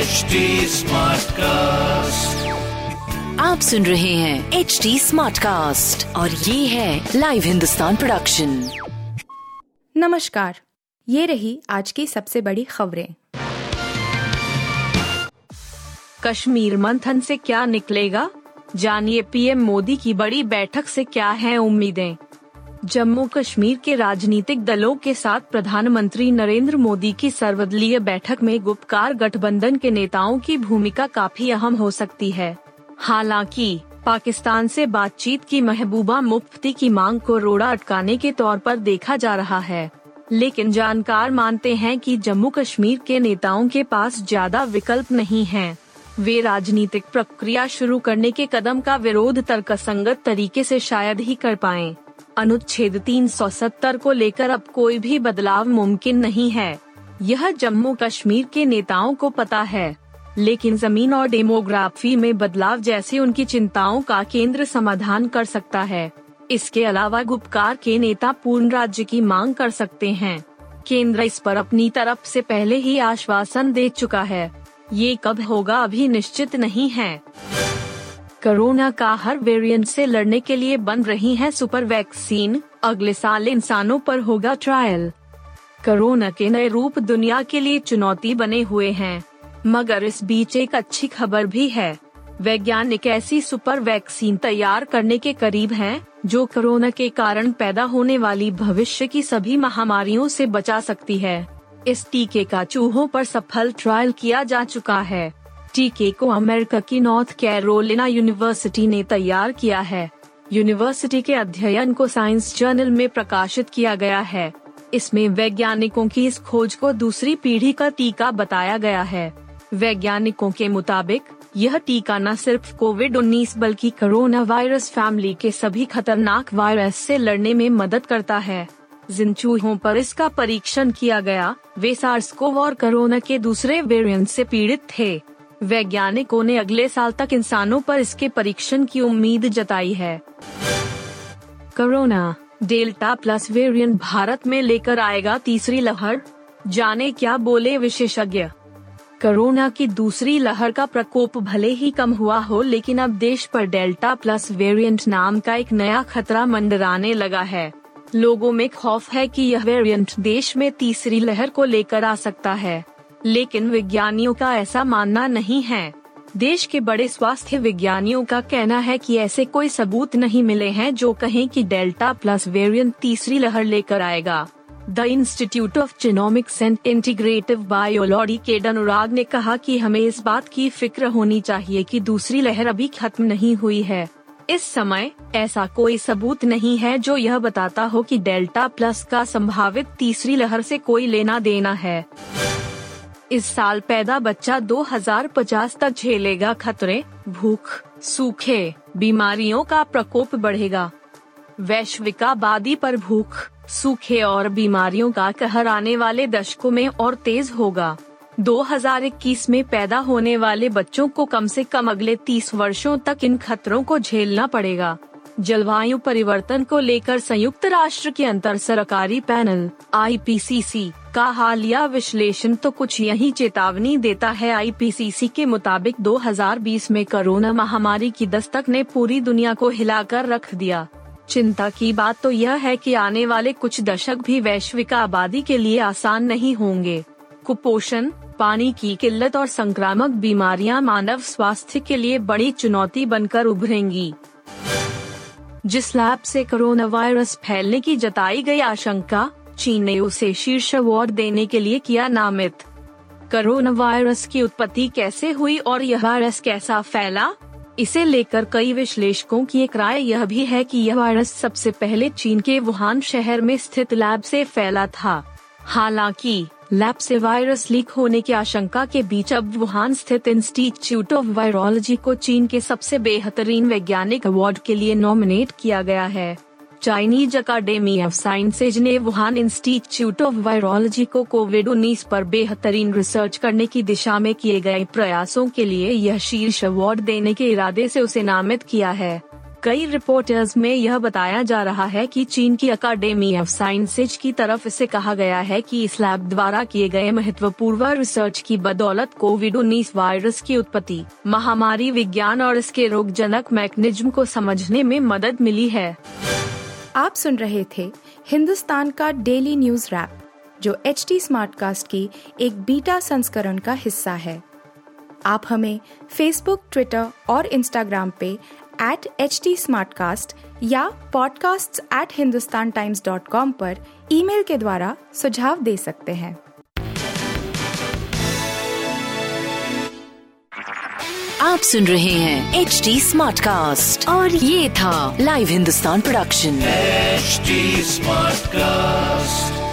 HD Smartcast. आप सुन रहे हैं HD Smartcast और ये है लाइव हिंदुस्तान प्रोडक्शन। नमस्कार, ये रही आज की सबसे बड़ी खबरें। कश्मीर मंथन से क्या निकलेगा, जानिए पीएम मोदी की बड़ी बैठक से क्या है उम्मीदें। जम्मू कश्मीर के राजनीतिक दलों के साथ प्रधानमंत्री नरेंद्र मोदी की सर्वदलीय बैठक में गुपकार गठबंधन के नेताओं की भूमिका काफी अहम हो सकती है। हालांकि पाकिस्तान से बातचीत की महबूबा मुफ्ती की मांग को रोड़ा अटकाने के तौर पर देखा जा रहा है, लेकिन जानकार मानते हैं कि जम्मू कश्मीर के नेताओं के पास ज्यादा विकल्प नहीं हैं। वे राजनीतिक प्रक्रिया शुरू करने के कदम का विरोध तर्कसंगत तरीके से शायद ही कर पाएं। अनुच्छेद 370 को लेकर अब कोई भी बदलाव मुमकिन नहीं है, यह जम्मू कश्मीर के नेताओं को पता है, लेकिन जमीन और डेमोग्राफी में बदलाव जैसी उनकी चिंताओं का केंद्र समाधान कर सकता है। इसके अलावा गुपकार के नेता पूर्ण राज्य की मांग कर सकते हैं। केंद्र इस पर अपनी तरफ से पहले ही आश्वासन दे चुका है, ये कब होगा अभी निश्चित नहीं है। कोरोना का हर वेरिएंट से लड़ने के लिए बन रही है सुपर वैक्सीन, अगले साल इंसानों पर होगा ट्रायल। कोरोना के नए रूप दुनिया के लिए चुनौती बने हुए हैं, मगर इस बीच एक अच्छी खबर भी है। वैज्ञानिक ऐसी सुपर वैक्सीन तैयार करने के करीब हैं, जो कोरोना के कारण पैदा होने वाली भविष्य की सभी महामारियों से बचा सकती है। इस टीके का चूहों पर सफल ट्रायल किया जा चुका है। टीके को अमेरिका की नॉर्थ कैरोलिना यूनिवर्सिटी ने तैयार किया है। यूनिवर्सिटी के अध्ययन को साइंस जर्नल में प्रकाशित किया गया है। इसमें वैज्ञानिकों की इस खोज को दूसरी पीढ़ी का टीका बताया गया है। वैज्ञानिकों के मुताबिक यह टीका न सिर्फ कोविड-19 बल्कि कोरोना वायरस फैमिली के सभी खतरनाक वायरस से लड़ने में मदद करता है। जिन चूहों पर इसका परीक्षण किया गया, वे सार्स-कोव और कोरोना के दूसरे वेरिएंट से पीड़ित थे। वैज्ञानिकों ने अगले साल तक इंसानों पर इसके परीक्षण की उम्मीद जताई है। Corona delta plus variant Bharat में लेकर आएगा तीसरी लहर, जाने क्या बोले विशेषज्ञ। कोरोना की दूसरी लहर का प्रकोप भले ही कम हुआ हो, लेकिन अब देश पर डेल्टा प्लस वेरिएंट नाम का एक नया खतरा मंडराने लगा है। लोगों में खौफ है कि यह वेरिएंट देश में तीसरी लहर को लेकर आ सकता है, लेकिन विज्ञानियों का ऐसा मानना नहीं है। देश के बड़े स्वास्थ्य विज्ञानियों का कहना है कि ऐसे कोई सबूत नहीं मिले हैं जो कहें कि डेल्टा प्लस वेरिएंट तीसरी लहर लेकर आएगा। The Institute of Genomics and Integrative Biology के अनुराग ने कहा कि हमें इस बात की फिक्र होनी चाहिए कि दूसरी लहर अभी खत्म नहीं हुई है। इस समय ऐसा कोई सबूत नहीं है जो यह बताता हो कि डेल्टा प्लस का संभावित तीसरी लहर से कोई लेना देना है। इस साल पैदा बच्चा 2050 तक झेलेगा खतरे, भूख, सूखे, बीमारियों का प्रकोप बढ़ेगा। वैश्विक आबादी पर भूख, सूखे और बीमारियों का कहर आने वाले दशकों में और तेज होगा। 2021 में पैदा होने वाले बच्चों को कम से कम अगले 30 वर्षों तक इन खतरों को झेलना पड़ेगा। जलवायु परिवर्तन को लेकर संयुक्त राष्ट्र के अंतर सरकारी पैनल IPCC का हालिया विश्लेषण तो कुछ यही चेतावनी देता है। IPCC के मुताबिक 2020 में कोरोना महामारी की दस्तक ने पूरी दुनिया को हिलाकर रख दिया। चिंता की बात तो यह है कि आने वाले कुछ दशक भी वैश्विक आबादी के लिए आसान नहीं होंगे। कुपोषण, पानी की किल्लत और संक्रामक बीमारियां मानव स्वास्थ्य के लिए बड़ी चुनौती बनकर उभरेंगी। जिस लैब से कोरोना वायरस फैलने की जताई गई आशंका, चीन ने उसे शीर्ष अवार्ड देने के लिए किया नामित। कोरोना वायरस की उत्पत्ति कैसे हुई और यह वायरस कैसा फैला, इसे लेकर कई विश्लेषकों की एक राय यह भी है कि यह वायरस सबसे पहले चीन के वुहान शहर में स्थित लैब से फैला था। हालांकि लैब से वायरस लीक होने की आशंका के बीच अब वुहान स्थित इंस्टीट्यूट ऑफ वायरोलॉजी को चीन के सबसे बेहतरीन वैज्ञानिक अवार्ड के लिए नॉमिनेट किया गया है। चाइनीज अकाडेमी ऑफ साइंसेज ने वुहान इंस्टीट्यूट ऑफ वायरोलॉजी को कोविड-19 पर बेहतरीन रिसर्च करने की दिशा में किए गए प्रयासों के लिए यह शीर्ष अवार्ड देने के इरादे से उसे नामित किया है। कई रिपोर्टर्स में यह बताया जा रहा है कि चीन की अकाडेमी ऑफ साइंसेज की तरफ से कहा गया है कि इस लैब द्वारा किए गए महत्वपूर्ण रिसर्च की बदौलत कोविड-19 वायरस की उत्पत्ति, महामारी विज्ञान और इसके रोगजनक मैकेनिज्म को समझने में मदद मिली है। आप सुन रहे थे हिंदुस्तान का डेली न्यूज रैप, जो एचटी स्मार्टकास्ट की एक बीटा संस्करण का हिस्सा है। आप हमें फेसबुक, ट्विटर और इंस्टाग्राम पे @HT Smartcast या podcasts@hindustantimes.com पर ईमेल के द्वारा सुझाव दे सकते हैं। आप सुन रहे हैं HD Smartcast और ये था live Hindustan production. HD Smartcast।